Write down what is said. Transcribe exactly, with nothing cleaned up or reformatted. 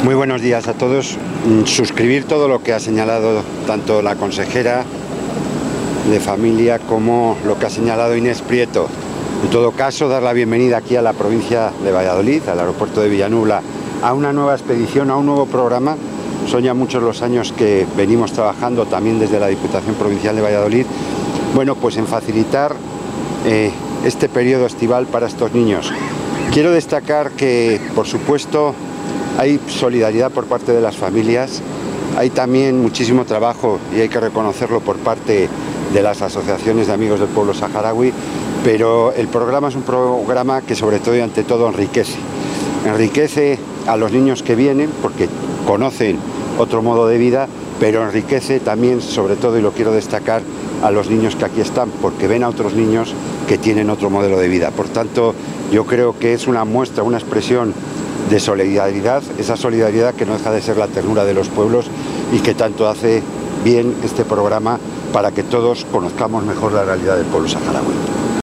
Muy buenos días a todos. Suscribir todo lo que ha señalado tanto la consejera de Familia como lo que ha señalado Inés Prieto. En todo caso, dar la bienvenida aquí a la provincia de Valladolid, al aeropuerto de Villanubla, a una nueva expedición, a un nuevo programa. Son ya muchos los años que venimos trabajando también desde la Diputación Provincial de Valladolid, bueno, pues en facilitar eh, este periodo estival para estos niños. Quiero destacar que, por supuesto, hay solidaridad por parte de las familias, hay también muchísimo trabajo, y hay que reconocerlo, por parte de las asociaciones de amigos del pueblo saharaui, pero el programa es un programa que sobre todo y ante todo enriquece. Enriquece a los niños que vienen porque conocen otro modo de vida, pero enriquece también, sobre todo, y lo quiero destacar, a los niños que aquí están, porque ven a otros niños que tienen otro modelo de vida. Por tanto, yo creo que es una muestra, una expresión de solidaridad, esa solidaridad que no deja de ser la ternura de los pueblos y que tanto hace bien este programa para que todos conozcamos mejor la realidad del pueblo saharaui.